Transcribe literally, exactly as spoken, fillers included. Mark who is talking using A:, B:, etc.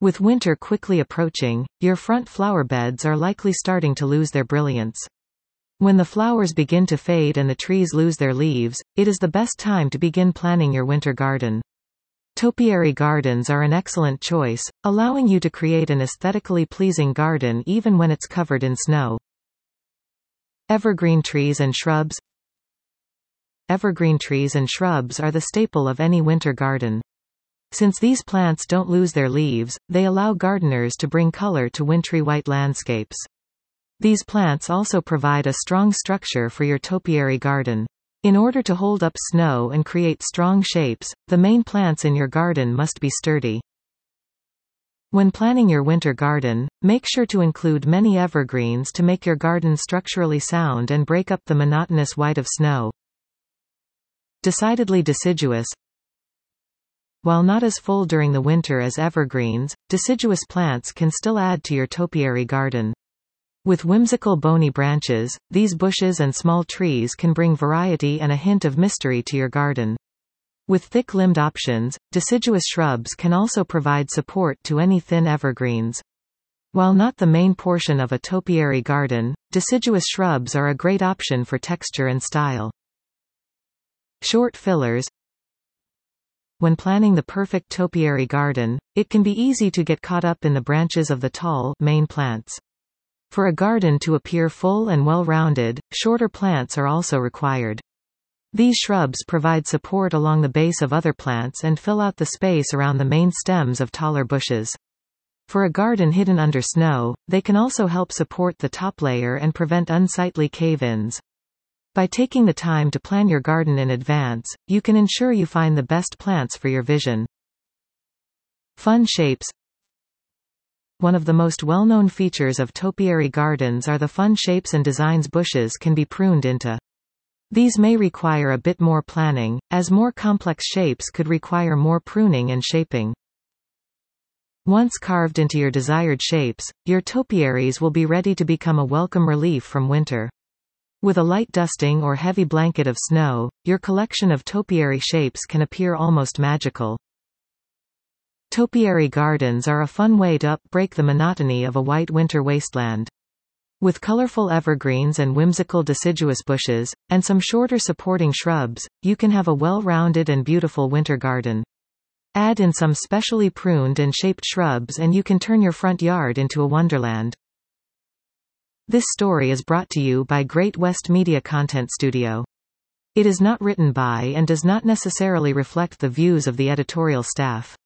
A: With winter quickly approaching, your front flower beds are likely starting to lose their brilliance. When the flowers begin to fade and the trees lose their leaves, it is the best time to begin planning your winter garden. Topiary gardens are an excellent choice, allowing you to create an aesthetically pleasing garden even when it's covered in snow. Evergreen trees and shrubs. Evergreen trees and shrubs are the staple of any winter garden. Since these plants don't lose their leaves, they allow gardeners to bring color to wintry white landscapes. These plants also provide a strong structure for your topiary garden. In order to hold up snow and create strong shapes, the main plants in your garden must be sturdy. When planning your winter garden, make sure to include many evergreens to make your garden structurally sound and break up the monotonous white of snow. Decidedly deciduous. While not as full during the winter as evergreens, deciduous plants can still add to your topiary garden. With whimsical bony branches, these bushes and small trees can bring variety and a hint of mystery to your garden. With thick-limbed options, deciduous shrubs can also provide support to any thin evergreens. While not the main portion of a topiary garden, deciduous shrubs are a great option for texture and style. Short fillers. When planning the perfect topiary garden, it can be easy to get caught up in the branches of the tall, main plants. For a garden to appear full and well-rounded, shorter plants are also required. These shrubs provide support along the base of other plants and fill out the space around the main stems of taller bushes. For a garden hidden under snow, they can also help support the top layer and prevent unsightly cave-ins. By taking the time to plan your garden in advance, you can ensure you find the best plants for your vision. Fun shapes. One of the most well-known features of topiary gardens are the fun shapes and designs bushes can be pruned into. These may require a bit more planning, as more complex shapes could require more pruning and shaping. Once carved into your desired shapes, your topiaries will be ready to become a welcome relief from winter. With a light dusting or heavy blanket of snow, your collection of topiary shapes can appear almost magical. Topiary gardens are a fun way to break the monotony of a white winter wasteland. With colorful evergreens and whimsical deciduous bushes, and some shorter supporting shrubs, you can have a well-rounded and beautiful winter garden. Add in some specially pruned and shaped shrubs and you can turn your front yard into a wonderland. This story is brought to you by Great West Media Content Studio. It is not written by and does not necessarily reflect the views of the editorial staff.